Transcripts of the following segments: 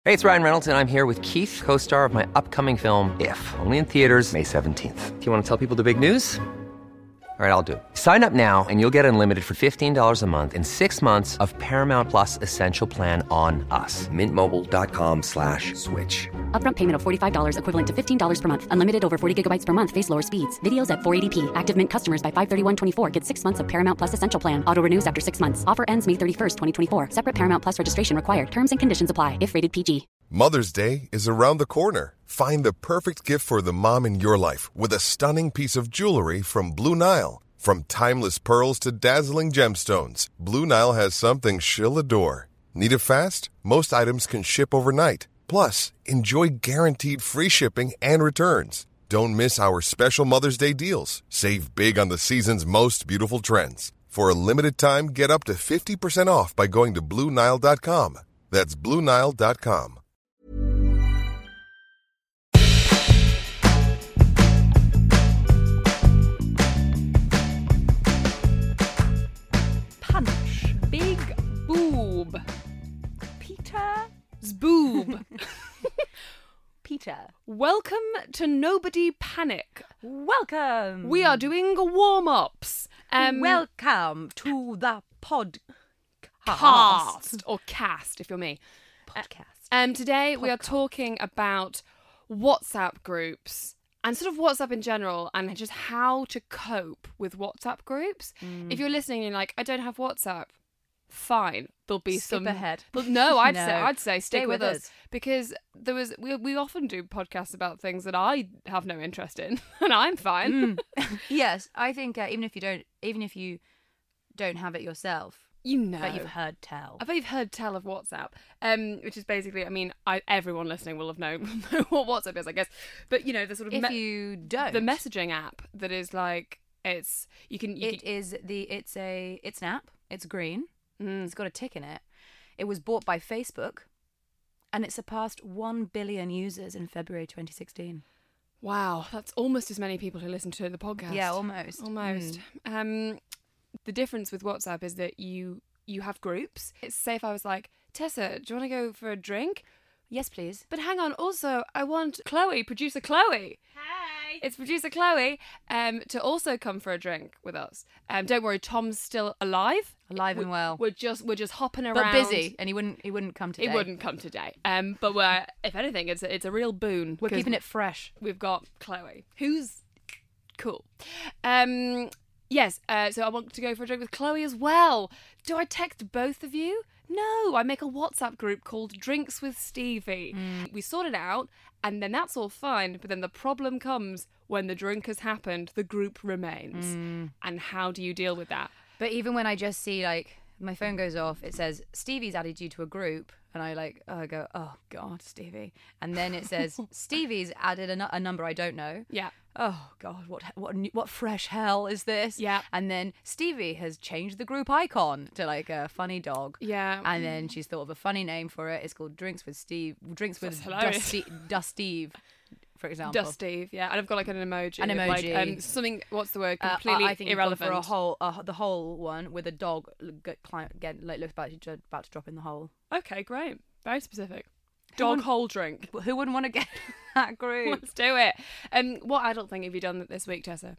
Hey, it's Ryan Reynolds, and I'm here with Keith, co-star of my upcoming film, If, only in theaters May 17th. Do you want to tell people the big news? All right, I'll do it. Sign up now and you'll get unlimited for $15 a month and 6 months of Paramount Plus Essential Plan on us. MintMobile.com/switch. Upfront payment of $45 equivalent to $15 per month. Unlimited over 40 gigabytes per month. Face lower speeds. Videos at 480p. Active Mint customers by 531.24 get 6 months of Paramount Plus Essential Plan. Auto renews after 6 months. Offer ends May 31st, 2024. Separate Paramount Plus registration required. Terms and conditions apply if rated PG. Mother's Day is around the corner. Find the perfect gift for the mom in your life with a stunning piece of jewelry from Blue Nile. From timeless pearls to dazzling gemstones, Blue Nile has something she'll adore. Need it fast? Most items can ship overnight. Plus, enjoy guaranteed free shipping and returns. Don't miss our special Mother's Day deals. Save big on the season's most beautiful trends. For a limited time, get up to 50% off by going to BlueNile.com. That's BlueNile.com. Punch. Big boob. Peter's boob. Peter. Welcome to Nobody Panic. Welcome. We are doing warm-ups. Welcome to the podcast. Cast or cast if you're me. Podcast. Today we are talking about WhatsApp groups and sort of WhatsApp in general and just how to cope with WhatsApp groups. If you're listening and you're like, I don't have WhatsApp, fine. There'll be Skip some ahead. Well, no, I'd No. say Stay stick with with us us. because we often do podcasts about things that I have no interest in and I'm fine. Yes, I think even if you don't have it yourself, You know. but you've heard tell. I bet you've heard tell of WhatsApp, which is basically, I mean, everyone listening will have know what WhatsApp is, I guess. But you know, the sort of If you don't, the messaging app that is like it's it's an app. It's green. It's got a tick in it. It was bought by Facebook, and it surpassed 1 billion users in February 2016. wow, that's almost as many people who listen to the podcast. Yeah, almost. The difference with WhatsApp is that you have groups. It's say if I was like, Tessa, do you want to go for a drink? Yes, please. But hang on, also, I want Chloe, producer Chloe. Hey! It's producer Chloe to also come for a drink with us. Don't worry, Tom's still alive. Alive and well. We're just hopping around. But busy, and he wouldn't come today. He wouldn't come today. But if anything, it's a real boon. We're keeping it fresh. We've got Chloe, who's cool. Yes, so I want to go for a drink with Chloe as well. Do I text both of you? No, I make a WhatsApp group called Drinks with Stevie. We sort it out, and then that's all fine. But then the problem comes when the drink has happened, the group remains. And how do you deal with that? But even when I just see, like, my phone goes off, it says, Stevie's added you to a group. And I go, oh, God, Stevie. And then it says, Stevie's added a number I don't know. Yeah. Oh, God, what fresh hell is this? Yeah. And then Stevie has changed the group icon to, like, a funny dog. Yeah. And then she's thought of a funny name for it. It's called Drinks with Steve. Drinks with hilarious. Dusteve, for example. Dusteve, yeah. And I've got like an emoji. An of, like, emoji. something, what's the word? Completely I think you've gone irrelevant. for the whole one with a dog again, like looks about to drop in the hole. Okay, great. Very specific. Dog hole drink. Who wouldn't want to get that group? Let's do it. What adult thing have you done this week, Tessa?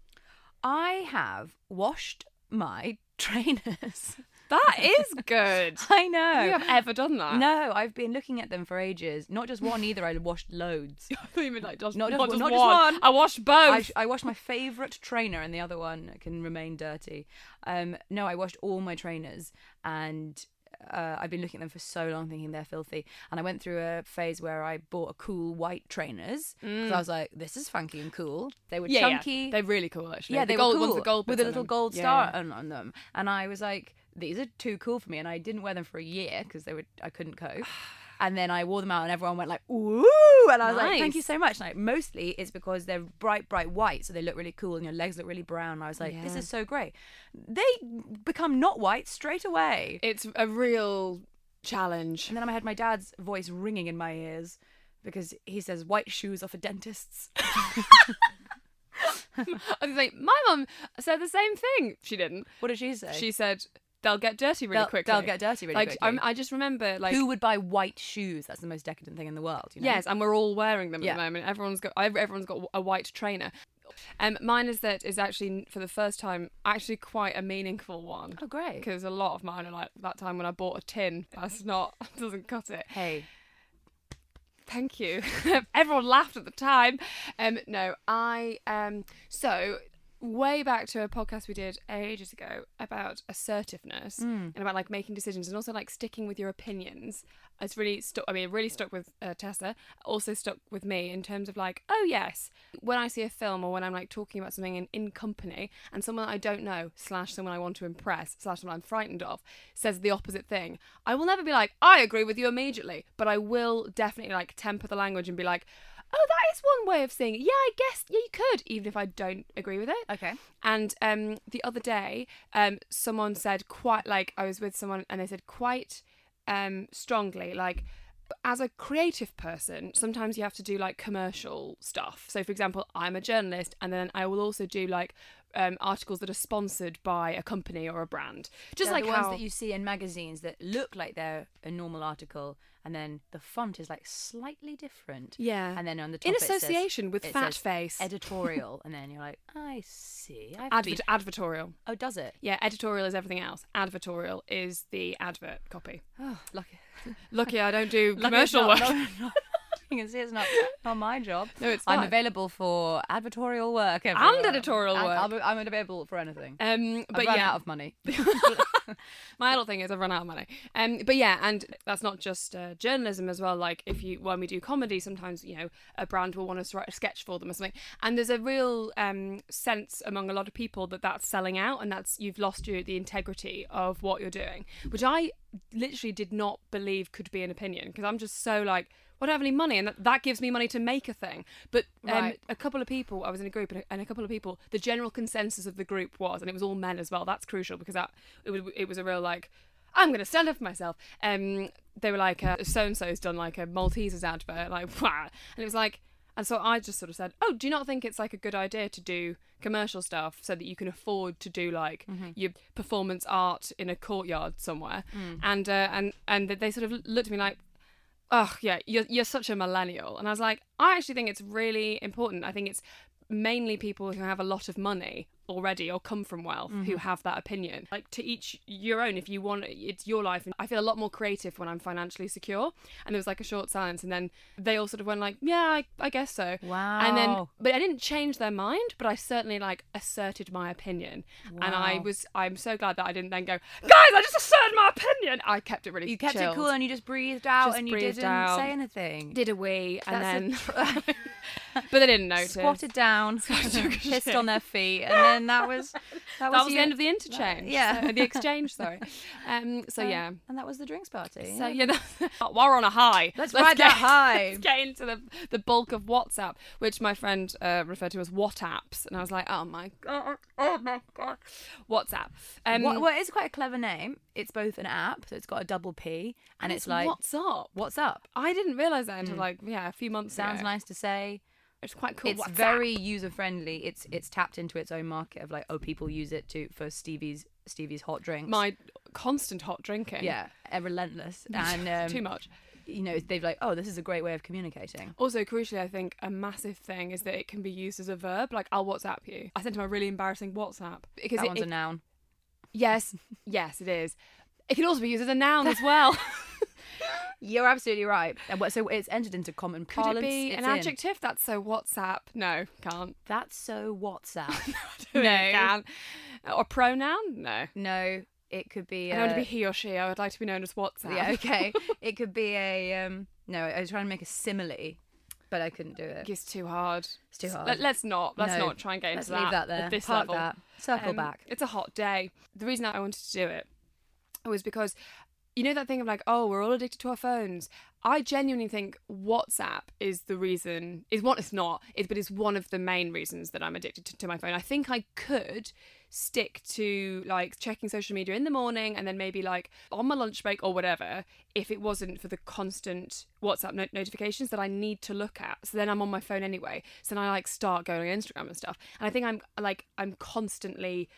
I have washed my trainers. That is good. I know. You have ever done that? No, I've been looking at them for ages. Not just one either. I washed loads. I thought you meant like Not just one. one. I washed both. I washed my favourite trainer, and the other one can remain dirty. No, I washed all my trainers, and I've been looking at them for so long thinking they're filthy, and I went through a phase where I bought a cool white trainers because I was like, this is funky and cool. They were chunky. Yeah. They're really cool actually. Yeah, the they gold were cool ones, the gold with bits a little on them. gold Yeah, star yeah. on them, and I was like, these are too cool for me, and I didn't wear them for a year because I couldn't cope. And then I wore them out and everyone went like, ooh, and I was like, thank you so much. Like, mostly it's because they're bright white, so they look really cool and your legs look really brown. And I was like, this is so great. They become not white straight away. It's a real challenge. And then I had my dad's voice ringing in my ears because he says white shoes are for dentists. I was like, my mum said the same thing. She didn't. What did she say? She said, they'll get dirty really quickly. They'll get dirty really quickly. I just remember, like, who would buy white shoes? That's the most decadent thing in the world. You know? Yes, and we're all wearing them at the moment. Everyone's got a white trainer. Mine is actually for the first time actually quite a meaningful one. Oh, great! Because a lot of mine are like that time when I bought a tin. Doesn't cut it. Hey. Thank you. Everyone laughed at the time. So way back to a podcast we did ages ago about assertiveness and about like making decisions and also like sticking with your opinions. It's really stuck. I mean, it really stuck with Tessa. Also stuck with me in terms of like, oh yes, when I see a film or when I'm like talking about something in company and someone I don't know / someone I want to impress / someone I'm frightened of says the opposite thing, I will never be like, I agree with you immediately, but I will definitely like temper the language and be like, oh, that is one way of seeing it. Yeah, I guess you could, even if I don't agree with it. Okay. And the other day, someone said quite, like, I was with someone and they said quite strongly, like, as a creative person, sometimes you have to do like commercial stuff. So, for example, I'm a journalist and then I will also do like articles that are sponsored by a company or a brand. Just like the ones that you see in magazines that look like they're a normal article and then the font is like slightly different. Yeah. And then on the top in association with Fat Face. Editorial. And then you're like, I see. Advertorial. Oh, does it? Yeah, editorial is everything else. Advertorial is the advert copy. Oh, lucky. Lucky I don't do commercial work. No. You can see it's not my job. No, it's I'm not. available for advertorial work. Everywhere. And editorial work. I'm available for anything. But I've run out of money. My adult thing is I've run out of money. But yeah, and that's not just journalism as well. Like when we do comedy, sometimes a brand will want us to write a sketch for them or something, and there's a real sense among a lot of people that that's selling out and that's you've lost the integrity of what you're doing, which I literally did not believe could be an opinion because I'm just so like, I don't have any money and that gives me money to make a thing. But a couple of people, I was in a group and a couple of people, the general consensus of the group was, and it was all men as well, that's crucial because it was a real like, I'm going to stand up for myself. They were like, so-and-so's done like a Maltesers advert, like, and it was like, and so I just sort of said, oh, do you not think it's like a good idea to do commercial stuff so that you can afford to do like your performance art in a courtyard somewhere? And they sort of looked at me like, oh yeah, you're such a millennial. And I was like, I actually think it's really important. I think it's mainly people who have a lot of money already or come from wealth who have that opinion. Like, to each your own. If you want, it's your life. And I feel a lot more creative when I'm financially secure. And there was like a short silence, and then they all sort of went like, yeah, I guess so. Wow. And then, but I didn't change their mind, but I certainly like asserted my opinion. Wow. And I'm so glad that I didn't then go, guys, I just asserted my opinion. I kept it really You kept chilled. it cool and you just breathed out and you didn't say anything. Did a wee and then but they didn't notice. Squatted down, pissed on their feet, and then that was the end of the interchange. The exchange. Sorry. Yeah, and that was the drinks party. So while we're on a high, let's ride that high. Let's get into the bulk of WhatsApp, which my friend referred to as WhatsApps, and I was like, oh my god, WhatsApp. Well, it's quite a clever name. It's both an app, so it's got a double P, and it's like what's up? What's up? I didn't realise that until a few months ago. Sounds nice to say. It's quite cool. It's WhatsApp. very user friendly. It's tapped into its own market of like, people use it for Stevie's hot drinks. My constant hot drinking. Yeah, relentless and too much. They've like, this is a great way of communicating. Also, crucially, I think a massive thing is that it can be used as a verb. Like, I'll WhatsApp you. I sent him a really embarrassing WhatsApp because that one's a noun. Yes, it is. It can also be used as a noun as well. You're absolutely right. And so it's entered into common parlance. Could it be an adjective? That's so WhatsApp. No, can't. That's so WhatsApp. No, can't. Or pronoun? No. It could be. I don't want to be he or she. I would like to be known as WhatsApp. Yeah, okay. It could be a. No, I was trying to make a simile, but I couldn't do it. It's too hard. It's too hard. Let's not try and get into that. Let's leave that there. At this Park level. that. Circle back. It's a hot day. The reason I wanted to do it was because, that thing of like, oh, we're all addicted to our phones. I genuinely think WhatsApp is the reason. But it's one of the main reasons that I'm addicted to my phone. I think I could stick to like checking social media in the morning and then maybe like on my lunch break or whatever if it wasn't for the constant WhatsApp notifications that I need to look at. So then I'm on my phone anyway. So then I like start going on Instagram and stuff. And I think I'm constantly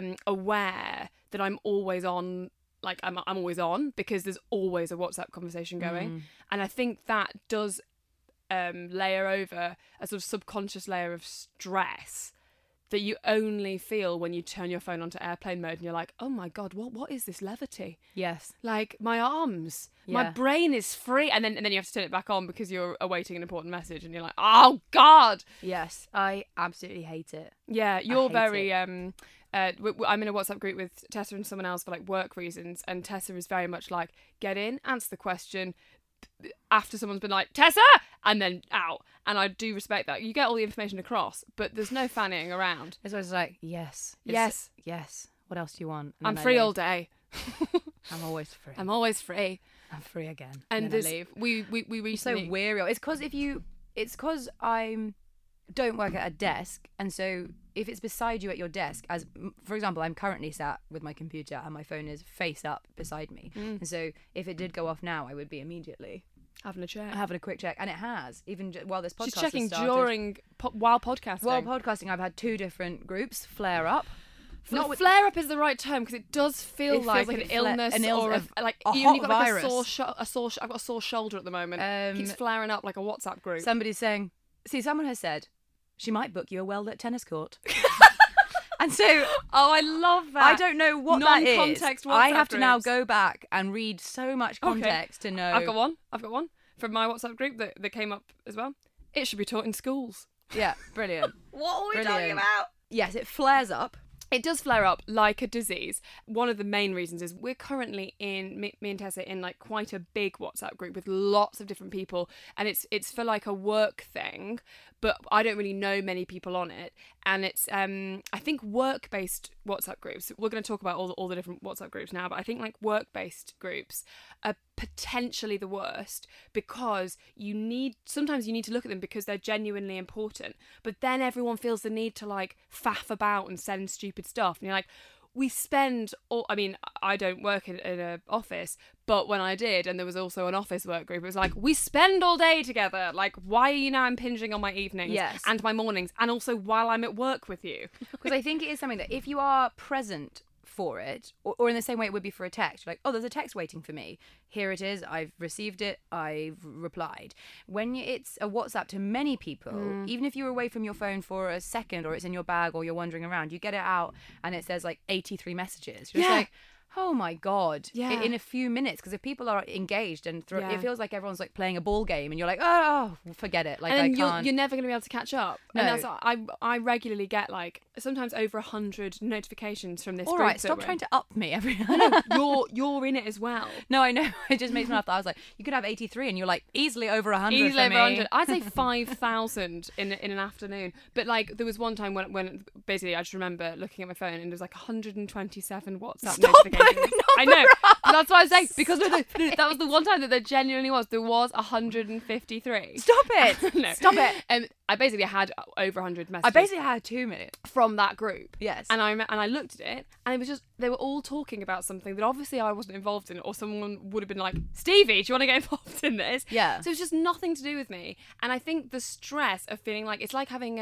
aware that I'm always on. Like I'm always on because there's always a WhatsApp conversation going. And I think that does layer over a sort of subconscious layer of stress that you only feel when you turn your phone onto airplane mode and you're like, oh my God, what is this levity? Yes. Like my arms, my brain is free. And then you have to turn it back on because you're awaiting an important message and you're like, oh God. Yes, I absolutely hate it. Yeah, you're very... I'm in a WhatsApp group with Tessa and someone else for like work reasons, and Tessa is very much like, get in, answer the question after someone's been like, Tessa, and then out. And I do respect that. You get all the information across, but there's no fannying around. It's always like, yes. What else do you want? I'm free all day. I'm always free. I'm always free. I'm free again. And then I leave. We recently... so weary. It's because I don't work at a desk, and so if it's beside you at your desk, as for example, I'm currently sat with my computer and my phone is face up beside me, and so if it did go off now, I would be immediately having a quick check, and it has even while this podcast. She's checking has started, while podcasting. While podcasting, I've had 2 different groups flare up. Flare up is the right term because it does feel like an illness or like a you've got like virus. I've got a sore shoulder at the moment. Keeps flaring up like a WhatsApp group. Somebody's saying, someone has said she might book you a well-lit tennis court. And so, I love that. I don't know what that is. Non-context WhatsApp I have to groups. now go back and read so much context to know. I've got one from my WhatsApp group that came up as well. It should be taught in schools. Yeah, brilliant. What are we talking about? Yes, it flares up. It does flare up like a disease. One of the main reasons is we're currently me and Tessa in like quite a big WhatsApp group with lots of different people, and it's for like a work thing, but I don't really know many people on it. And it's I think work-based WhatsApp groups. We're going to talk about all the different WhatsApp groups now, but I think like work-based groups are potentially the worst because sometimes you need to look at them because they're genuinely important, but then everyone feels the need to like faff about and send stupid stuff, and you're like, I don't work in an office, but when I did, and there was also an office work group, it was like, we spend all day together. Like, why are you now impinging on my evenings and my mornings, and also while I'm at work with you? Because I think it is something that if you are present for it, or in the same way it would be for a text, like, oh, there's a text waiting for me, here it is, I've received it, I've replied. When it's a WhatsApp to many people, even if you're away from your phone for a second, or it's in your bag, or you're wandering around, you get it out and it says like 83 messages. You're just like, oh my God, in a few minutes. Because if people are engaged and it feels like everyone's like playing a ball game and you're like, oh, forget it. Like, and I can't. You're never going to be able to catch up. No. And that's I regularly get like sometimes over 100 notifications from this All group. right, stop trying to up me every you're in it as well. No, I know. It just makes me laugh that I was like, you could have 83 and you're like easily over 100 Easily for over me. 100. I'd say 5,000 in an afternoon. But like there was one time when basically I just remember looking at my phone and there was like 127 WhatsApp notifications. I know. That's what I was saying. Because that was the one time that there genuinely was. There was 153. Stop it. No. Stop it. I basically had over 100 messages. I basically had 2 minutes. From that group. Yes. And I looked at it and it was just, they were all talking about something that obviously I wasn't involved in, or someone would have been like, Stevie, do you want to get involved in this? Yeah. So it's just nothing to do with me. And I think the stress of feeling like, it's like having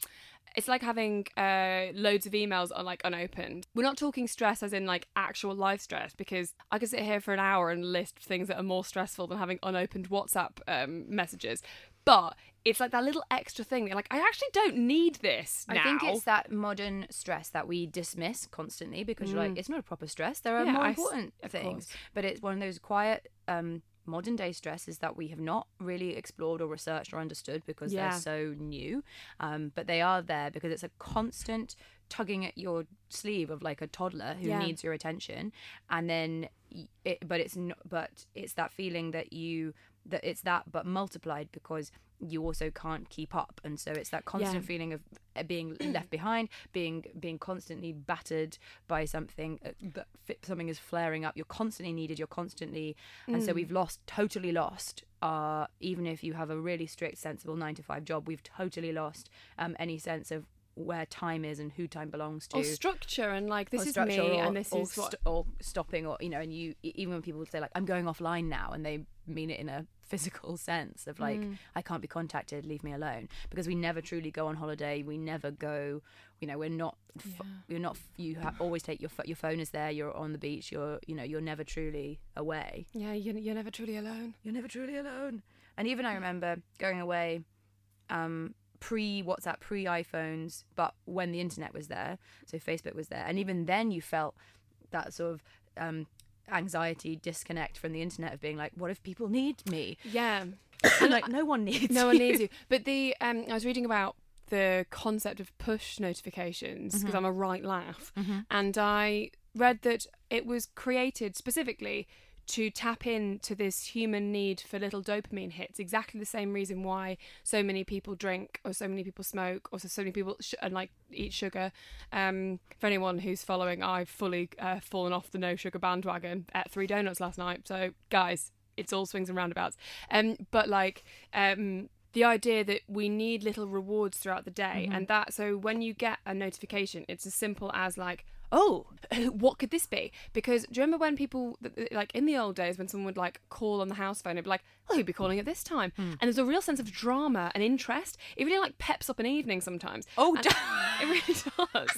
loads of emails on like unopened. We're not talking stress as in like actual life stress, because I could sit here for an hour and list things that are more stressful than having unopened WhatsApp messages. But it's like that little extra thing that, like, I actually don't need this now. I think it's that modern stress that we dismiss constantly because you're like, it's not a proper stress. There are more important things. But it's one of those quiet modern day stresses that we have not really explored or researched or understood because they're so new. But they are there because it's a constant tugging at your sleeve of like a toddler who needs your attention. And then it's that feeling that it's that but multiplied because you also can't keep up, and so it's that constant feeling of being left behind, being constantly battered by something, something is flaring up, you're constantly needed, you're constantly and so we've totally lost even if you have a really strict sensible 9 to 5 job, we've totally lost any sense of where time is and who time belongs to. Or structure, and like, this is me, and this is what... Or stopping, or, you know, and you, even when people say like, I'm going offline now, and they mean it in a physical sense of like, I can't be contacted, leave me alone, because we never truly go on holiday, we never go, you know, we're not you always take your phone is there, you're on the beach, you're never truly away. You're never truly alone. And even I remember going away pre-WhatsApp, pre-iPhones, but when the internet was there, so Facebook was there, and even then you felt that sort of anxiety, disconnect from the internet of being like, what if people need me? Yeah. And like, no one needs you. But the I was reading about the concept of push notifications, because I'm a right laugh, and I read that it was created specifically to tap into this human need for little dopamine hits. Exactly the same reason why so many people drink, or so many people smoke, or so many people eat sugar. For anyone who's following, I've fully fallen off the no sugar bandwagon. Ate 3 donuts last night. So guys, it's all swings and roundabouts. But like, the idea that we need little rewards throughout the day, and that, so when you get a notification, it's as simple as like, oh, what could this be? Because do you remember when people, like in the old days, when someone would like call on the house phone, it'd be like, oh, you'd be calling at this time. And there's a real sense of drama and interest. It really like peps up an evening sometimes. Oh, it really does.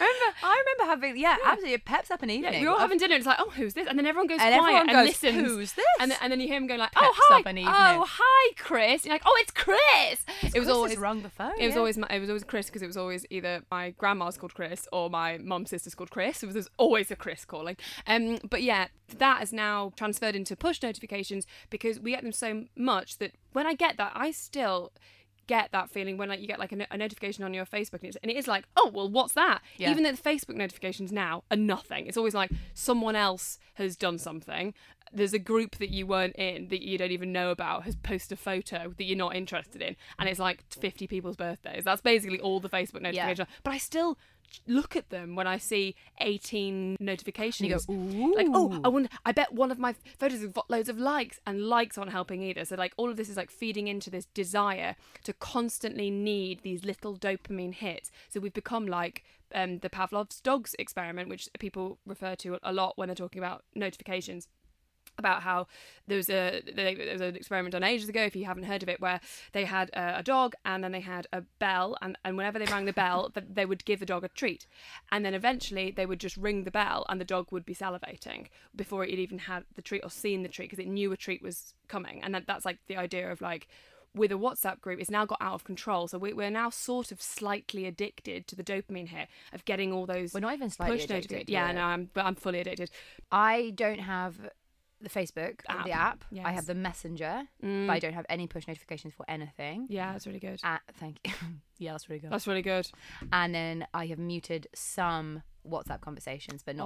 I remember having, absolutely, it peps up an evening. Yeah, we're all having dinner, and it's like, oh, who's this? And then everyone goes and quiet everyone goes, listens. Who's this? And then you hear him going like, Peps oh, hi. up an evening. Oh, hi, Chris. You're like, oh, it's Chris. It was always rung the phone. It was always Chris, because it was always either my grandma's called Chris or my mum's sister's called Chris. It was always a Chris calling. But yeah, that is now transferred into push notifications, because we get them so much that when I get that, I still get that feeling when like you get like a notification on your Facebook, and it is like, oh, well, what's that? Yeah. Even though the Facebook notifications now are nothing. It's always like someone else has done something. There's a group that you weren't in, that you don't even know about, has posted a photo that you're not interested in, and it's like 50 people's birthdays. That's basically all the Facebook notifications. Yeah. But I still look at them when I see 18 notifications. And you go, ooh. Like, oh, I bet one of my photos have got loads of likes, and likes aren't helping either. So like all of this is like feeding into this desire to constantly need these little dopamine hits. So we've become like the Pavlov's dogs experiment, which people refer to a lot when they're talking about notifications. About how there was an experiment done ages ago, if you haven't heard of it, where they had a dog, and then they had a bell, and whenever they rang the bell, they would give the dog a treat, and then eventually they would just ring the bell, and the dog would be salivating before it even had the treat or seen the treat, because it knew a treat was coming. And that's like the idea of like, with a WhatsApp group, it's now got out of control. So we're now sort of slightly addicted to the dopamine hit of getting all those. We're not even slightly addicted. Yeah, no, I'm fully addicted. I don't have the Facebook, the app. Yes. I have the Messenger, but I don't have any push notifications for anything. Yeah, that's really good. Thank you. Yeah, that's really good. That's really good. And then I have muted some WhatsApp conversations, but not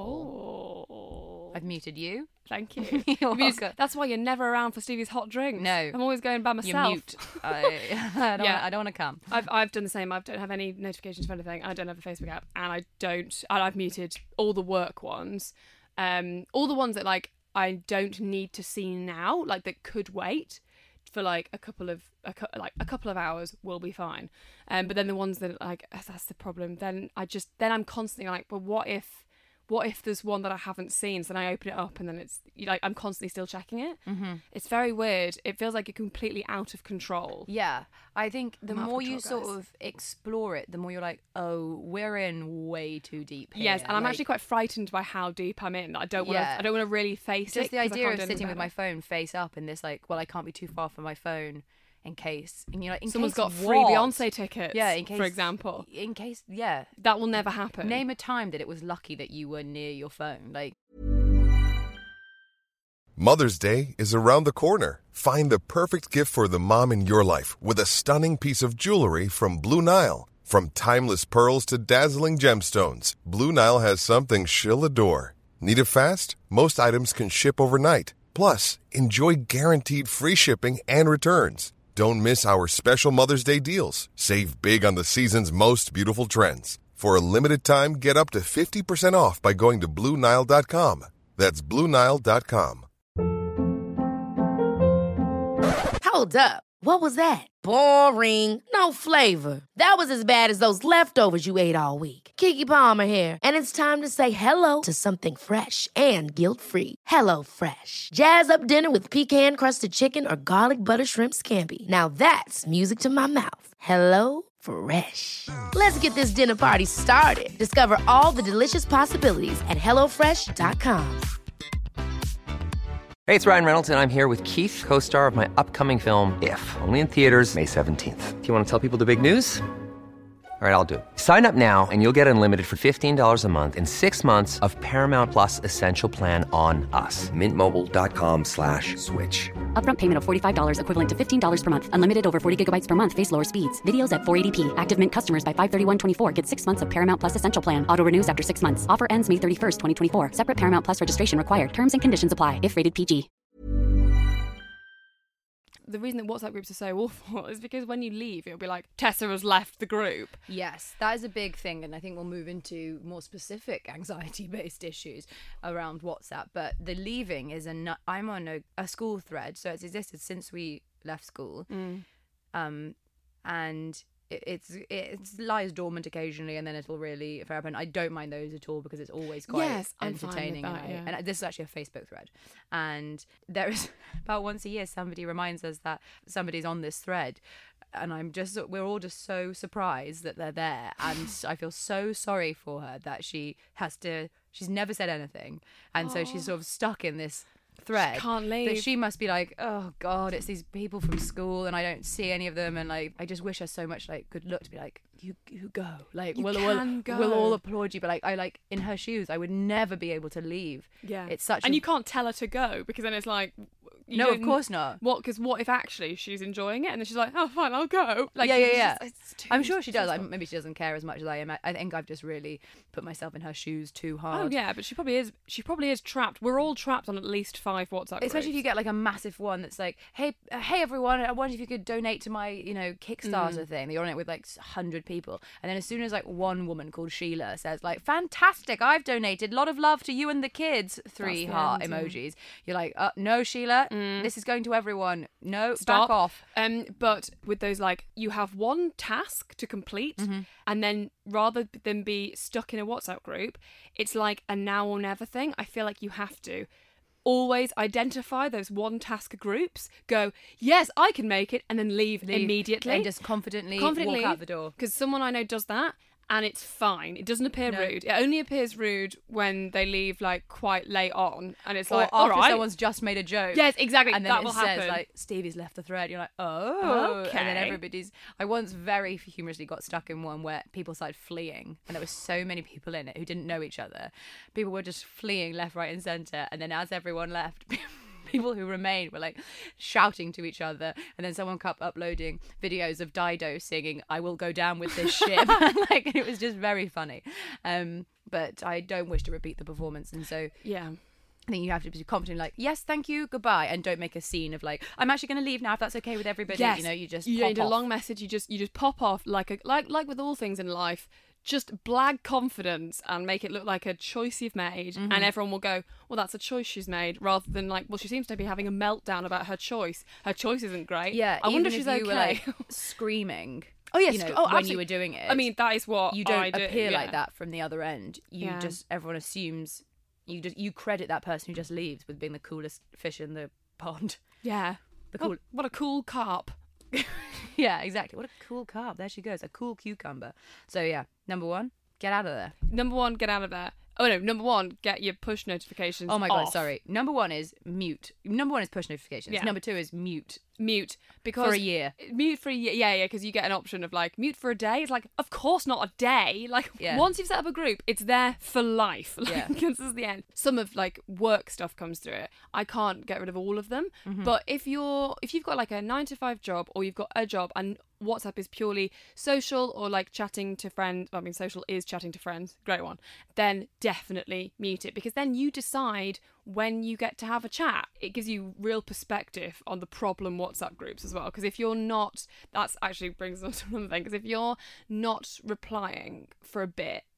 all. I've muted you. Thank you. You're welcome. That's why you're never around for Stevie's hot drinks. No. I'm always going by myself. You're mute. I don't want to come. I've done the same. I don't have any notifications for anything. I don't have a Facebook app, and I've muted all the work ones. All the ones that like I don't need to see now, like that could wait for like a couple of hours will be fine. But then the ones that like, that's the problem. Then I'm constantly like, well, what if there's one that I haven't seen? So then I open it up, and then it's like I'm constantly still checking it. Mm-hmm. It's very weird. It feels like you're completely out of control. Yeah, I think the more you sort of explore it, the more you're like, oh, we're in way too deep here. Yes, and I'm actually quite frightened by how deep I'm in. I don't want to really face it. Just the idea of sitting with my phone face up in this, like, well, I can't be too far from my phone. In case, and you're like, someone's got free Beyonce tickets, in case, for example. In case, that will never happen. Name a time that it was lucky that you were near your phone. Like, Mother's Day is around the corner. Find the perfect gift for the mom in your life with a stunning piece of jewelry from Blue Nile. From timeless pearls to dazzling gemstones, Blue Nile has something she'll adore. Need it fast? Most items can ship overnight. Plus, enjoy guaranteed free shipping and returns. Don't miss our special Mother's Day deals. Save big on the season's most beautiful trends. For a limited time, get up to 50% off by going to BlueNile.com. That's BlueNile.com. Hold up. What was that? Boring. No flavor. That was as bad as those leftovers you ate all week. Keke Palmer here, and it's time to say hello to something fresh and guilt-free. HelloFresh. Jazz up dinner with pecan-crusted chicken or garlic butter shrimp scampi. Now that's music to my mouth. HelloFresh. Let's get this dinner party started. Discover all the delicious possibilities at HelloFresh.com. Hey, it's Ryan Reynolds, and I'm here with Keith, co-star of my upcoming film, If, only in theaters May 17th. Do you want to tell people the big news? All right, I'll do it. Sign up now and you'll get unlimited for $15 a month and 6 months of Paramount Plus Essential Plan on us. MintMobile.com/switch. Upfront payment of $45 equivalent to $15 per month. Unlimited over 40 gigabytes per month. Face lower speeds. Videos at 480p. Active Mint customers by 531.24 get 6 months of Paramount Plus Essential Plan. Auto renews after 6 months. Offer ends May 31st, 2024. Separate Paramount Plus registration required. Terms and conditions apply if rated PG. The reason that WhatsApp groups are so awful is because when you leave, it'll be like, Tessa has left the group. Yes, that is a big thing, and I think we'll move into more specific anxiety-based issues around WhatsApp. But the leaving is I'm on a school thread, so it's existed since we left school, and it lies dormant occasionally, and then it'll really flare up. And I don't mind those at all because it's always quite entertaining. I'm fine with that, yeah. And this is actually a Facebook thread, and there is about once a year somebody reminds us that somebody's on this thread, and we're all just so surprised that they're there, and I feel so sorry for her that she's never said anything, and so she's sort of stuck in this thread. She can't leave. But she must be like, oh God, it's these people from school and I don't see any of them, and like I just wish her so much like good luck to be like, you go, like we'll all applaud you, but like I like in her shoes I would never be able to leave. Yeah, it's such and you can't tell her to go because then it's like no, of course not. Because what if actually she's enjoying it and then she's like, oh fine, I'll go. Like yeah. I'm sure she does. Maybe she doesn't care as much as I am. I think I've just really put myself in her shoes too hard. Oh yeah, but she probably is. She probably is trapped. We're all trapped on at least 5 WhatsApp groups. Especially if you get like a massive one that's like, hey everyone, I wonder if you could donate to my Kickstarter thing. You're on it with like 100 people, and then as soon as like one woman called Sheila says like, fantastic, I've donated, lot of love to you and the kids, 3 heart emojis. You're like, no Sheila, this is going to everyone. No, stop. Back off. But with those, like, you have one task to complete, and then rather than be stuck in a WhatsApp group, it's like a now or never thing. I feel like you have to always identify those one task groups, go, yes, I can make it, and then leave immediately. And just confidently walk out the door. Because someone I know does that, and it's fine. It doesn't appear rude. It only appears rude when they leave like quite late on, and it's like, after all right, someone's just made a joke. Yes, exactly. And then that will happen. Says like, Stevie's left the thread. You're like, oh, okay. And then I once very humorously got stuck in one where people started fleeing, and there were so many people in it who didn't know each other. People were just fleeing left, right, and centre, and then as everyone left. People who remained were like shouting to each other, and then someone kept uploading videos of Dido singing "I will go down with this ship." Like it was just very funny. But I don't wish to repeat the performance, and so yeah. I think you have to be confident, like, yes, thank you, goodbye, and don't make a scene of like, I'm actually going to leave now if that's okay with everybody. Yes. You just you pop need off. a long message. You just pop off like with all things in life. Just blag confidence and make it look like a choice you've made, and everyone will go, well, that's a choice she's made, rather than like, well, she seems to be having a meltdown about her choice. Her choice isn't great. Yeah, I wonder if even she's if you okay. were like screaming. Oh yes, when absolutely. you were doing it. I mean, that is what you don't I do, appear yeah. like that from the other end. Everyone assumes you credit that person who just leaves with being the coolest fish in the pond. Yeah, what a cool carp. Yeah, exactly. What a cool carp. There she goes, a cool cucumber. So yeah, number 1, get out of there. Number 1, get out of there. Oh no, number 1, get your push notifications. Oh my god, off. sorry. Number 1 is mute. Number 1 is push notifications. Yeah. Number 2 is mute. Mute because for a year. Mute for a year. Yeah, because you get an option of like mute for a day. It's like, of course not a day. Like once you've set up a group, it's there for life. Like, this is the end. Some of like work stuff comes through it. I can't get rid of all of them. But if you've got like a 9-to-5 job, or you've got a job and WhatsApp is purely social or like chatting to friends, I mean social is chatting to friends, great one, then definitely mute it, because then you decide when you get to have a chat. It gives you real perspective on the problem WhatsApp groups as well, because if you're not, that's actually brings us to another thing, because if you're not replying for a bit,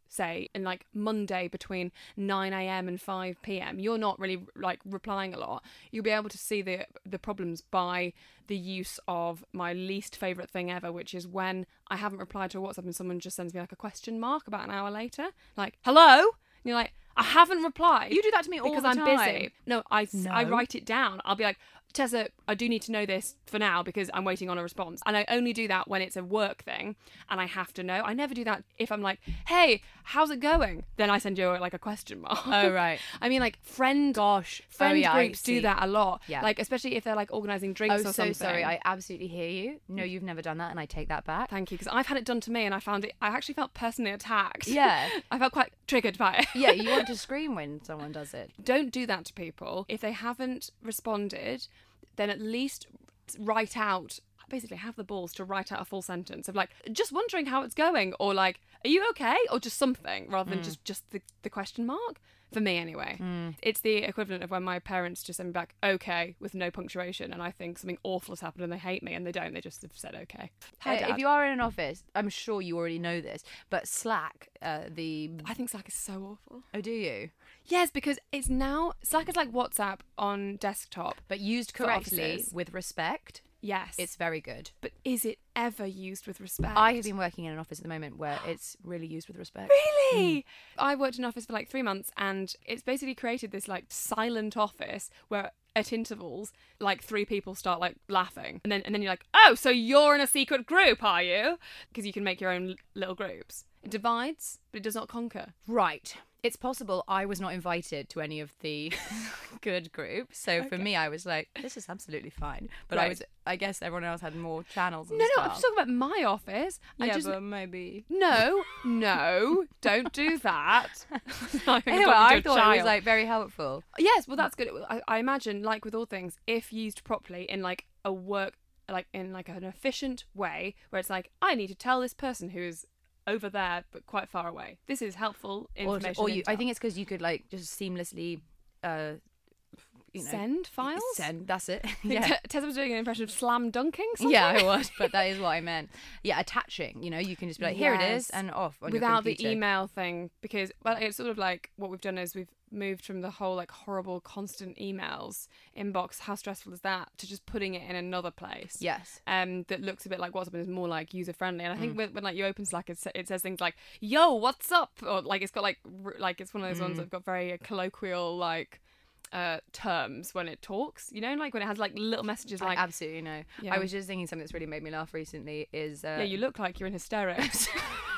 say, in like Monday between 9 a.m. and 5 p.m, you're not really like replying a lot, you'll be able to see the problems by the use of my least favourite thing ever, which is when I haven't replied to a WhatsApp and someone just sends me like a question mark about an hour later, like, hello? And you're like, I haven't replied. You do that to me all the time. Because I'm busy. No, I write it down. I'll be like, Tessa, I do need to know this for now because I'm waiting on a response. And I only do that when it's a work thing and I have to know. I never do that if I'm like, hey, how's it going? Then I send you like a question mark. Oh, right. I mean, like friend groups do that a lot. Yeah. Like, especially if they're like organising drinks or something. Oh, so sorry. I absolutely hear you. No, you've never done that and I take that back. Thank you. Because I've had it done to me and I actually felt personally attacked. Yeah. I felt quite triggered by it. Yeah, you want to scream when someone does it. Don't do that to people. If they haven't responded, then at least write out, basically have the balls to write out a full sentence of like, just wondering how it's going, or like, are you okay, or just something, rather than just the question mark. For me anyway. It's the equivalent of when my parents just send me back okay with no punctuation and I think something awful has happened and they hate me and they don't, they just have said okay. Hi, Dad. If you are in an office, I'm sure you already know this, but Slack, I think Slack is so awful. Oh, do you? Yes, because it's now, Slack is like WhatsApp on desktop. But used correctly with respect. Yes. It's very good. But is it ever used with respect? I have been working in an office at the moment where it's really used with respect. Really? I worked in an office for like 3 months and it's basically created this like silent office where at intervals like 3 people start like laughing and then you're like, oh, so you're in a secret group, are you? Because you can make your own little groups. It divides, but it does not conquer. Right. It's possible I was not invited to any of the good groups. So for me, I was like, this is absolutely fine. But Right. I guess everyone else had more channels and No, stuff. I'm just talking about my office. But maybe. No, don't do that. Anyway, I thought it was like very helpful. Yes, well, that's good. I imagine, like with all things, if used properly in like a work, like in like an efficient way, where it's like, I need to tell this person who's over there but quite far away, this is helpful information. Or I think it's because you could like just seamlessly send files. That's it. Yeah. Tessa was doing an impression of slam dunking something. Yeah, I was, but that is what I meant. Yeah, attaching. You can just be like, here it is, and off on without your computer. the email thing, because it's sort of like what we've done is we've moved from the whole like horrible constant emails inbox, how stressful is that, to just putting it in another place. Yes. That looks a bit like WhatsApp and is more like user friendly. And I think when like you open Slack, it says things like, yo, what's up, or like it's got like it's one of those ones that've got very colloquial like terms when it talks, like when it has like little messages like, I absolutely know. Yeah. I was just thinking something that's really made me laugh recently is yeah, you look like you're in hysterics.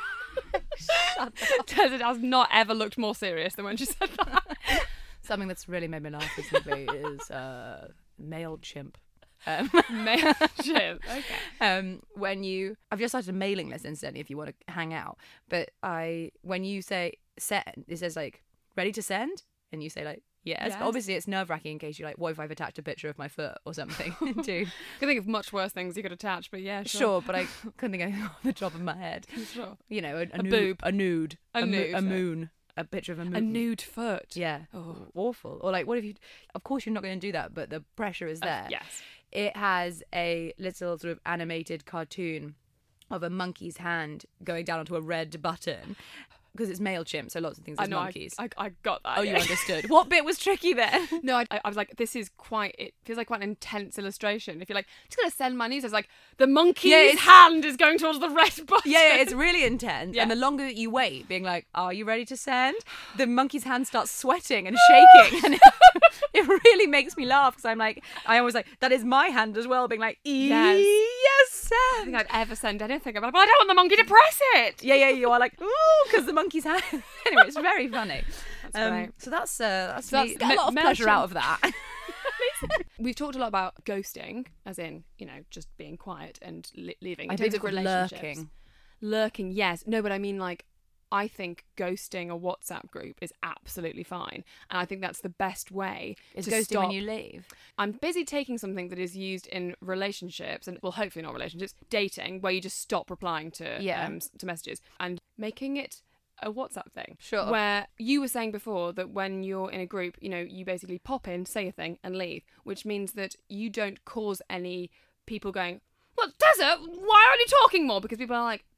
Tessa has not ever looked more serious than when she said that. Something that's really made me laugh recently is MailChimp. MailChimp. Okay. I've just started a mailing list incidentally if you want to hang out, but when you say send, it says like ready to send, and you say like yes. But obviously it's nerve-wracking in case you're like, what if I've attached a picture of my foot or something? I could think of much worse things you could attach, but yeah, sure, but I couldn't think of off the top of my head. Sure. A boob, a nude, a moon, a picture of a moon, a nude foot. Yeah. Oh, awful. Or like, what if you? Of course, you're not going to do that, but the pressure is there. Yes. It has a little sort of animated cartoon of a monkey's hand going down onto a red button. Because it's MailChimp, so lots of things as monkeys. I got that. Oh, you understood. What bit was tricky then? No, I was like, it feels like quite an intense illustration. If you're like, just going to send my news, it's like, the monkey's hand is going towards the red button. Yeah, it's really intense. Yeah. And the longer that you wait, being like, are you ready to send? The monkey's hand starts sweating and shaking. And it really makes me laugh because I always like, that is my hand as well, being like, yes, send. I don't think I'd ever send anything. I'm like, but I don't want the monkey to press it. Yeah, you are like, ooh, because the monkey's hand. Anyway, it's very funny. That's great. So that's me. Got a lot of pleasure out of that. We've talked a lot about ghosting, as in, just being quiet and leaving. I In think terms of it's relationships. Lurking, yes. No, but I mean, like, I think ghosting a WhatsApp group is absolutely fine. And I think that's the best way Is to ghosting stop. when you leave? I'm busy taking something that is used in relationships, and well, hopefully not relationships, dating, where you just stop replying to messages, and making it a WhatsApp thing. Sure. Where you were saying before that when you're in a group, you basically pop in, say a thing, and leave, which means that you don't cause any people going, well, Tessa, why aren't you talking more? Because people are like,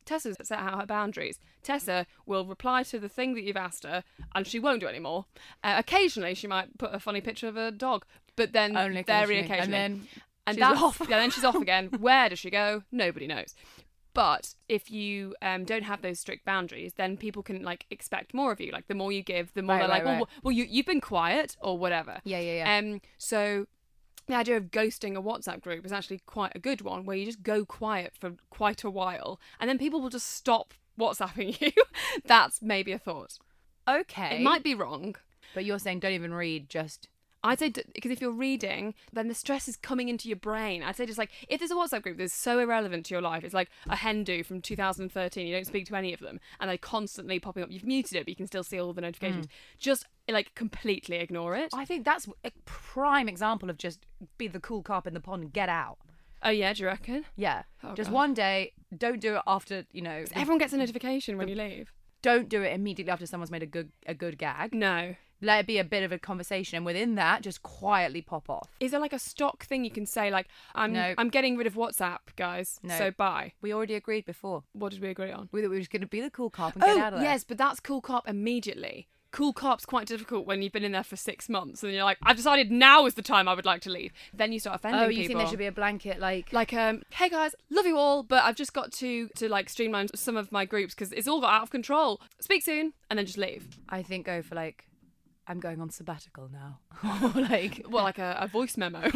Tessa's set out her boundaries. Tessa will reply to the thing that you've asked her, and she won't do it anymore. Occasionally, she might put a funny picture of a dog, but then only very occasionally. occasionally. And she's off. Yeah, then she's off again. Where does she go? Nobody knows. But if you don't have those strict boundaries, then people can like expect more of you. Like the more you give, the more they're like, well, you've been quiet or whatever. Yeah. So the idea of ghosting a WhatsApp group is actually quite a good one, where you just go quiet for quite a while, and then people will just stop WhatsApping you. That's maybe a thought. Okay. It might be wrong. But you're saying don't even read, just... I'd say, because if you're reading, then the stress is coming into your brain. I'd say just like, if there's a WhatsApp group that's so irrelevant to your life, it's like a hen do from 2013, you don't speak to any of them, and they're constantly popping up. You've muted it, but you can still see all the notifications. Just like completely ignore it. I think that's a prime example of just be the cool carp in the pond and get out. Oh yeah, do you reckon? Yeah. Oh, just God. one day, don't do it after, Everyone gets a notification when you leave. Don't do it immediately after someone's made a good gag. No. Let it be a bit of a conversation, and within that, just quietly pop off. Is there like a stock thing you can say, like, I'm getting rid of WhatsApp, guys, so bye? We already agreed before. What did we agree on? We were just going to be the cool cop and get out of there. Yes, but that's cool cop immediately. Cool cop's quite difficult when you've been in there for 6 months and you're like, I've decided now is the time I would like to leave. Then you start offending people. Oh, you think there should be a blanket like, hey guys, love you all, but I've just got to like streamline some of my groups because it's all got out of control. Speak soon, and then just leave. I think go for like, I'm going on sabbatical now. Or like... Well, like a voice memo.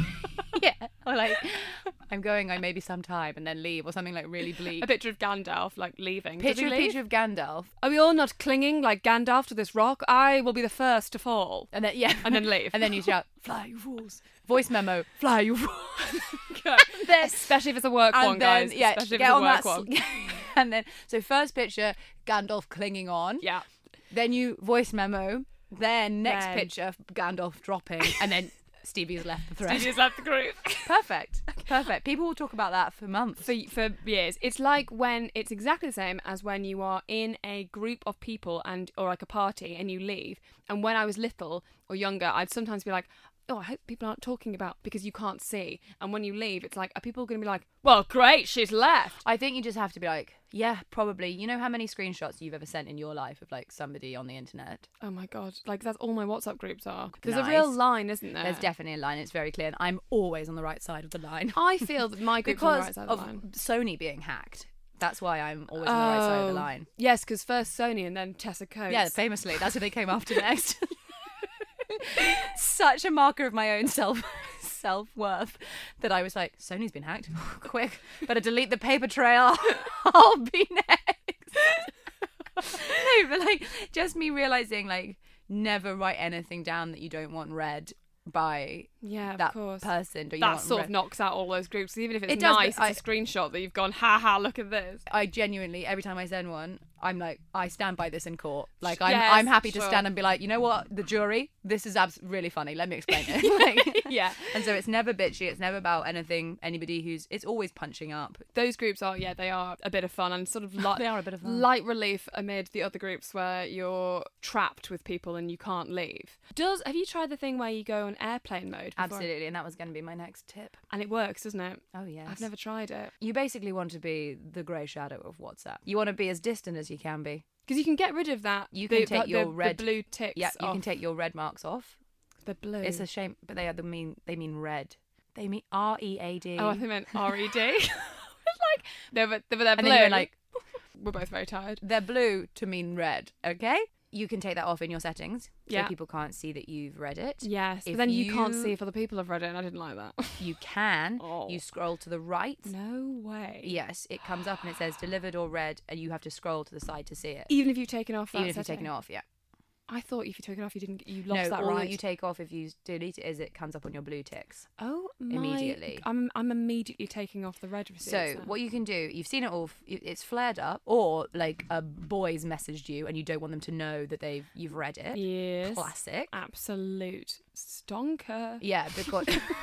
Yeah. Or like, I'm going maybe sometime and then leave, or something like really bleak. A picture of Gandalf, like, leaving. Picture of Gandalf. Are we all not clinging like Gandalf to this rock? I will be the first to fall. And then, yeah. And then leave. And then you shout, fly you fools. Voice memo, fly you fools. Especially if it's a work one, guys. Yeah, especially if get it's a on work that. one. And then, so first picture, Gandalf clinging on. Yeah. Then you voice memo. Then next picture, Gandalf dropping. And then Stevie's left the thread. Stevie's left the group. Perfect. People will talk about that for months. For years. It's like when it's exactly the same as when you are in a group of people or like a party and you leave. And when I was little or younger, I'd sometimes be like, oh, I hope people aren't talking about, because you can't see. And when you leave, it's like, are people going to be like, well, great, she's left? I think you just have to be like, yeah, probably. You know how many screenshots you've ever sent in your life of like somebody on the internet? Oh my God. Like, that's all my WhatsApp groups are. There's Nice. a real line, isn't there? There's definitely a line. It's very clear. And I'm always on the right side of the line. I feel that my group's on the right side of the line. Sony being hacked. That's why I'm always on the right side of the line. Yes, because first Sony and then Tessa Coates. Yeah, famously. That's who they came after next. Such a marker of my own self-worth that I was like, Sony's been hacked. Quick, better delete the paper trail. I'll be next. No, but like, just me realising, like, never write anything down that you don't want read by that person. That sort of knocks out all those groups. Even if it's nice, it's a screenshot that you've gone, ha, look at this. I genuinely, every time I send one, I'm like, I stand by this in court. Like, I'm happy to stand and be like, you know what, the jury, this is really funny. Let me explain it. Like, yeah. And so it's never bitchy. It's never about anybody it's always punching up. Those groups are, they are a bit of fun and sort of they are a bit of fun. Light relief amid the other groups where you're trapped with people and you can't leave. Have you tried the thing where you go on airplane mode before? Absolutely, and that was going to be my next tip. And it works, doesn't it? Oh, yes. I've never tried it. You basically want to be the grey shadow of WhatsApp. You want to be as distant as you can be. Because you can get rid of that. You can take your red... The blue ticks Yeah, you off. can take your red marks off. The blue. It's a shame, but they mean red. They mean READ. Oh, I think they meant RED. It's like, they're blue. And then you're like... We're both very tired. They're blue to mean red, okay? You can take that off in your settings, so people can't see that you've read it. Yes, but then you can't see if other people have read it, and I didn't like that. You can. You scroll to the right. No way. Yes, it comes up and it says delivered or read, and you have to scroll to the side to see it. Even if you've taken off that Even if you've setting? taken it off, yeah. I thought if you took it off, you lost that all right. that you take off if you delete it is it comes up on your blue ticks. Oh my! Immediately. I'm immediately taking off the red receipts. So what you can do, you've seen it all. It's flared up, or like a boy's messaged you and you don't want them to know that you've read it. Yes. Classic. Absolute stonker. Yeah, because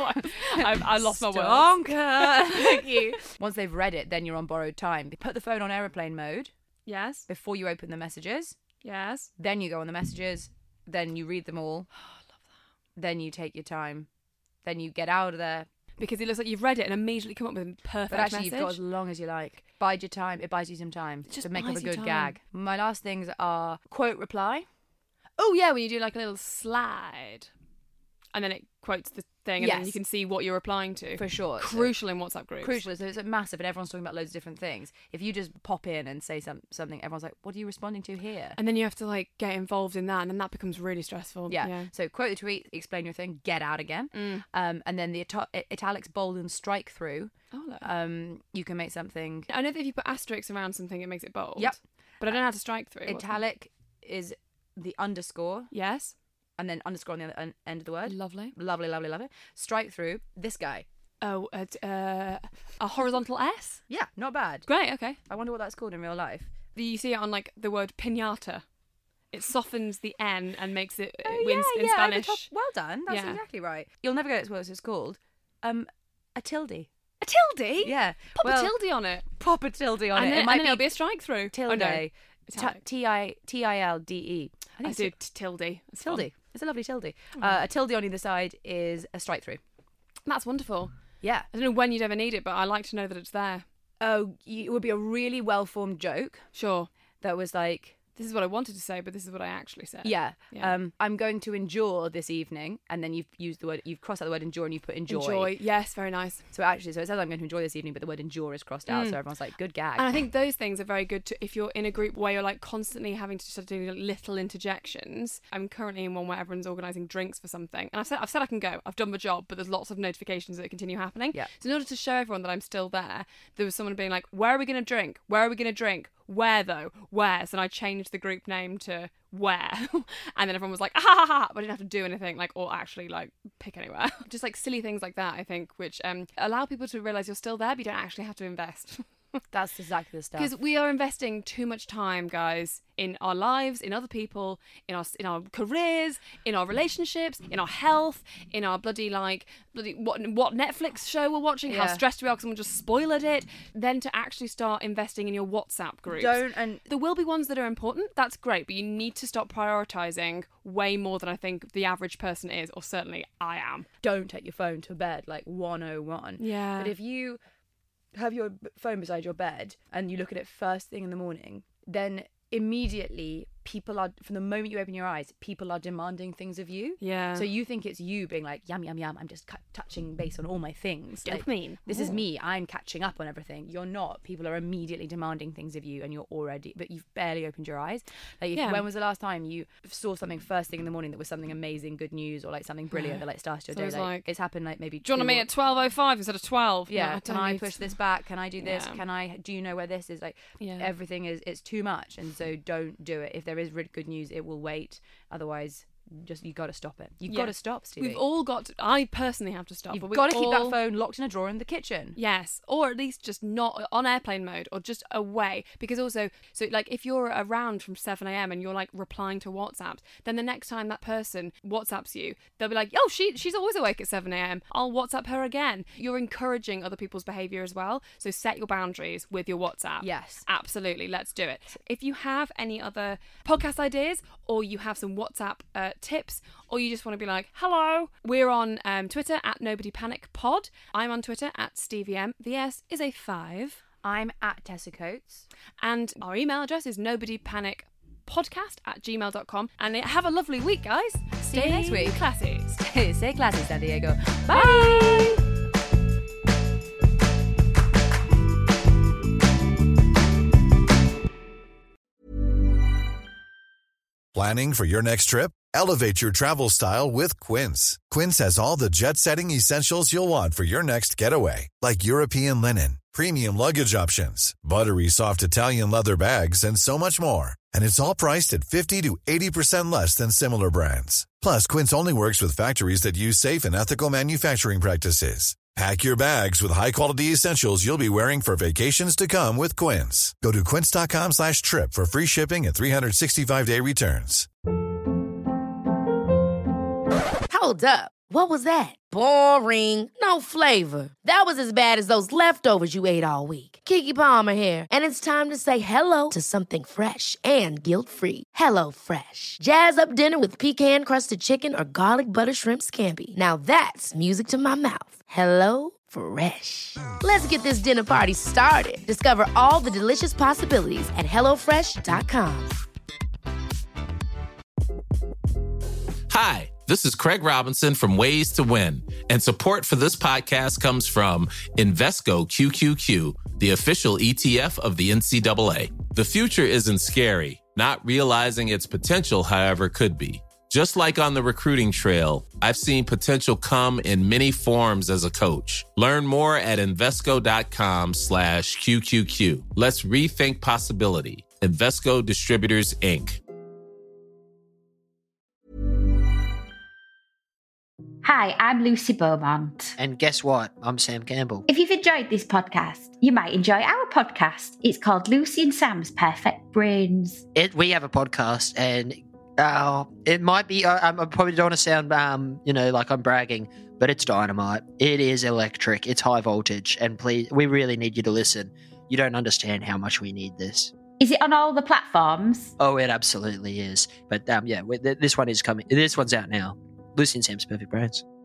I lost my words. Stonker. Thank you. Once they've read it, then you're on borrowed time. Put the phone on airplane mode. Yes. Before you open the messages. Yes. Then you go on the messages. Then you read them all. Oh, I love that. Then you take your time. Then you get out of there. because it looks like you've read it and immediately come up with a perfect But actually, message. you've got as long as you like. Bide your time. It buys you some time to make up a buys you good time. gag. My last things are quote reply. Oh yeah, when you do like a little slide, and then it quotes the thing, and then Yes. you can see what you're replying to. For sure. Crucial in WhatsApp groups. Crucial. So it's massive, and everyone's talking about loads of different things. If you just pop in and say something, everyone's like, "What are you responding to here?" And then you have to like get involved in that, and then that becomes really stressful. Yeah. So quote the tweet, explain your thing, get out again. Mm. And then the italics, bold, and strike through. Oh, look. You can make something. I know that if you put asterisks around something, it makes it bold. Yep. But I don't know how to strike through. Italic is the underscore, Yes. and then underscore on the other end of the word. Lovely. Lovely, lovely, lovely. Strike through. This guy. Oh, a horizontal S. Yeah, not bad. Great. Okay. I wonder what that's called in real life. You see it on like the word piñata. It softens the N and makes it Oh, wins yeah, in yeah, over Spanish. top. Well done. That's Yeah. exactly right. You'll never get what it's called. A tilde. A tilde. Yeah. Pop well, a tilde on it. Pop a tilde on And it. then, It might and then be it'll be a strike through. tilde. Oh, no. Italic. Tilde. I do tilde. It's fun. Tilde. It's a lovely tilde. A tilde on either side is a strike through. That's wonderful. Yeah. I don't know when you'd ever need it, but I like to know that it's there. Oh, it would be a really well-formed joke Sure. that was like, This is what I wanted to say, but this is what I actually said. yeah, Yeah. I'm going to endure this evening, and then you've used the word, you've crossed out the word endure and you've put enjoy. Yes, very nice. So it says I'm going to enjoy this evening, but the word endure is crossed out, so everyone's like, good gag. And I think those things are very good to if you're in a group where you're like constantly having to sort of do little interjections. I'm currently in one where everyone's organising drinks for something, and I've said I can go. I've done my job, but there's lots of notifications that continue happening. Yeah. So in order to show everyone that I'm still there was someone being like, "Where are we going to drink? Where are we going to drink? Where though? Where?" So I changed the group name to Where, and then everyone was like, "Ah ha ha ha!" But I didn't have to do anything like or actually like pick anywhere. Just like silly things like that, I think, which allow people to realise you're still there, but you don't actually have to invest. That's exactly the stuff. Because we are investing too much time, guys, in our lives, in other people, in our careers, in our relationships, in our health, in our bloody what Netflix show we're watching, how Yeah. stressed we are because someone just spoiled it. Then to actually start investing in your WhatsApp groups. And There will be ones that are important. That's great, but you need to stop prioritising way more than I think the average person is, or certainly I am. don't take your phone to bed, like 101. Yeah. But if you have your phone beside your bed and you look at it first thing in the morning, then immediately people are, from the moment you open your eyes, people are demanding things of you. Yeah. So you think it's you being like, yum, yum, yum, I'm just touching base on all my things. Like, Dopamine. this is me, I'm catching up on everything. You're not. People are immediately demanding things of you and but you've barely opened your eyes. Like, when was the last time you saw something first thing in the morning that was something amazing, good news, or like something brilliant that like started your So day? it's Like, like, it's happened like maybe Do you want to meet at 12:05 instead of 12? yeah, No, can don't I need push to. this back? Can I do this? Yeah. Do you know where this is? Like, Yeah. everything it's too much, and so don't do it. If there is good news, it will wait. Otherwise, you got to stop it. You've got to stop, Stevie. We've all got to, I personally have to stop. You've but we've got to keep that all- phone locked in a drawer in the kitchen. Yes, or at least just not on airplane mode or just away. Because also, so like if you're around from 7 a.m. and you're like replying to WhatsApps, then the next time that person WhatsApps you, they'll be like, "Oh, she's always awake at 7 a.m. I'll WhatsApp her again." You're encouraging other people's behaviour as well. So set your boundaries with your WhatsApp. Yes. Absolutely. Let's do it. If you have any other podcast ideas or you have some WhatsApp tips, or you just want to be like, hello, we're on Twitter at NobodyPanicPod. I'm on Twitter at StevieM. The S is a 5. I'm at Tessa Coates. And our email address is nobodypanicpodcast@gmail.com. And have a lovely week, guys. See you next week. Classy. Stay classy, San Diego. Bye. Planning for your next trip? Elevate your travel style with Quince. Quince has all the jet-setting essentials you'll want for your next getaway, like European linen, premium luggage options, buttery soft Italian leather bags, and so much more. And it's all priced at 50 to 80% less than similar brands. Plus, Quince only works with factories that use safe and ethical manufacturing practices. Pack your bags with high-quality essentials you'll be wearing for vacations to come with Quince. Go to quince.com/trip for free shipping and 365-day returns. Hold up. What was that? Boring. No flavor. That was as bad as those leftovers you ate all week. Keke Palmer here, and it's time to say hello to something fresh and guilt-free. HelloFresh. Jazz up dinner with pecan-crusted chicken or garlic butter shrimp scampi. Now that's music to my mouth. HelloFresh. Let's get this dinner party started. Discover all the delicious possibilities at HelloFresh.com. Hi, this is Craig Robinson from Ways to Win, and support for this podcast comes from Invesco QQQ, the official ETF of the NCAA. The future isn't scary. Not realizing its potential, however, could be. Just like on the recruiting trail, I've seen potential come in many forms as a coach. Learn more at Invesco.com/QQQ. Let's rethink possibility. Invesco Distributors, Inc. Hi, I'm Lucy Beaumont. And guess what? I'm Sam Campbell. If you've enjoyed this podcast, you might enjoy our podcast. It's called Lucy and Sam's Perfect Brains. We have a podcast, and it might be, I probably don't want to sound, like I'm bragging, but it's dynamite. It is electric. It's high voltage. And please, we really need you to listen. You don't understand how much we need this. Is it on all the platforms? Oh, it absolutely is. But this one is coming. This one's out now. Lucy and Sam's Perfect Brains.